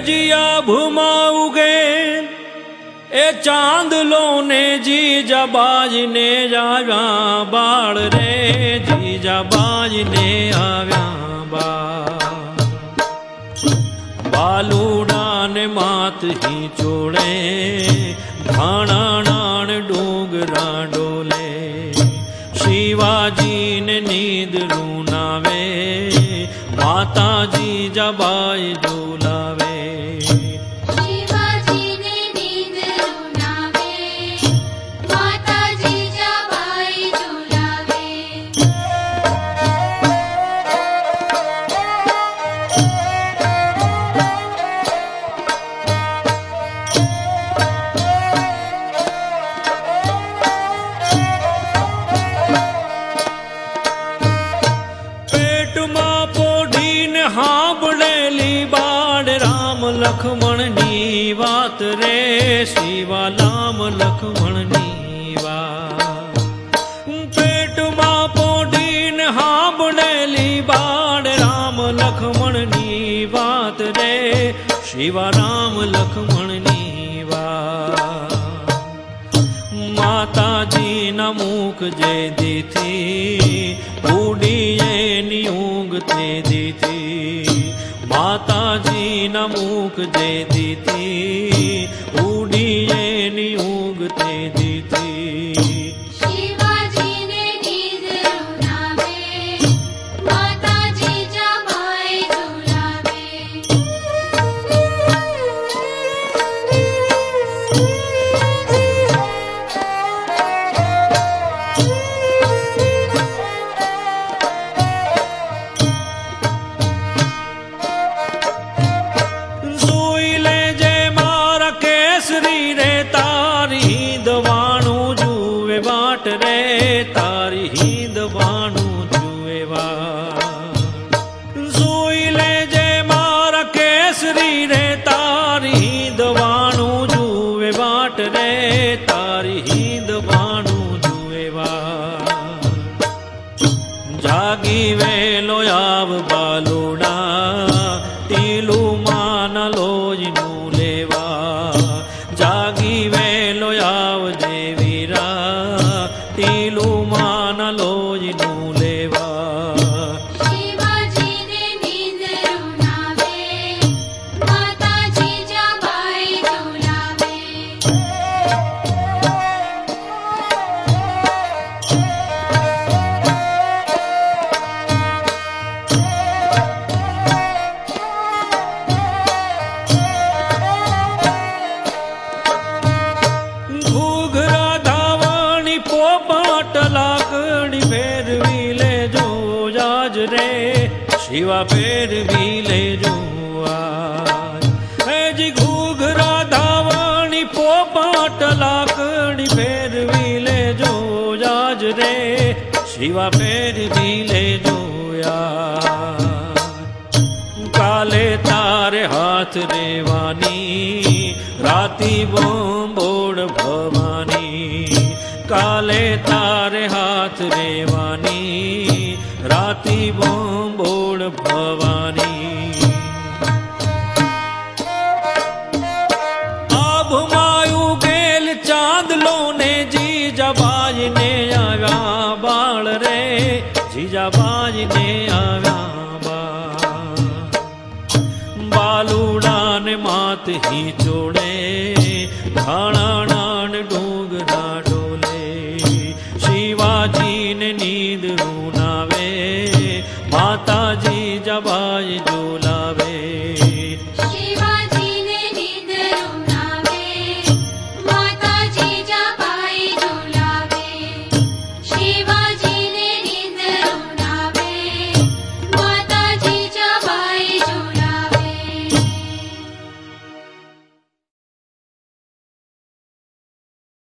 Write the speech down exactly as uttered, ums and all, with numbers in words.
जिया भुमाऊ गए ए चांदलो ने जीजा बाज ने आव्या बाल रे जीजा बाज ने आव्या बाल बालूडा ने मात ही चोड़े भाणा नान डोगरा डोले शिवाजी ने नींद रूनावे माता जीजा बाई झूलावे लक्ष्मण नी बात रे शिवा लाम लक्ष्मण नी बात पेट मा पोडीन हाँ बनेली बाण राम लक्ष्मण नी बात रे शिवा राम लक्ष्मण नी बात माता जी न मुख जे दी थी बूढ़ी ये नियोग ते दी थी माता जी न मुख दे दी थी बूढ़ी ये नियोग ते दी थी शिवाजी ने नींद रुलावे माता जीजा बाई झूलावे रे तारी हिंद बाणू जुएवा सोई ले जे मारा केसरी रे तारी हिंद बाणू जुए बाट रे तारी हिंद बाणू जुएवा जागी वेलो आव बालोडा टीलू मान लोज नू लेवा जागी वेलो आव देवीरा टीलू मान लोज नू लेवा शिवाजी ने नींद रुलावे माता जीजा बाई झूलावे लाकड़ी फेरवी ले जो जाज रे शिवा फेरवी ले जो आज है जी घूघरा धावणी पोपाट लाकड़ी फेरवी ले जो जाज रे शिवा फेरवी ले जो यार काले तारे हाथ रेवानी राती बोंबोड़ भवानी काले तारे हाथ रेवानी राती बोंबोड़ भवानी अब मायू गेल चांद लोने जीजा बाज ने आव्या बाल रे जीजा बाज ने आव्या बाल बालूड़ा ने मात ही चोड़े खाना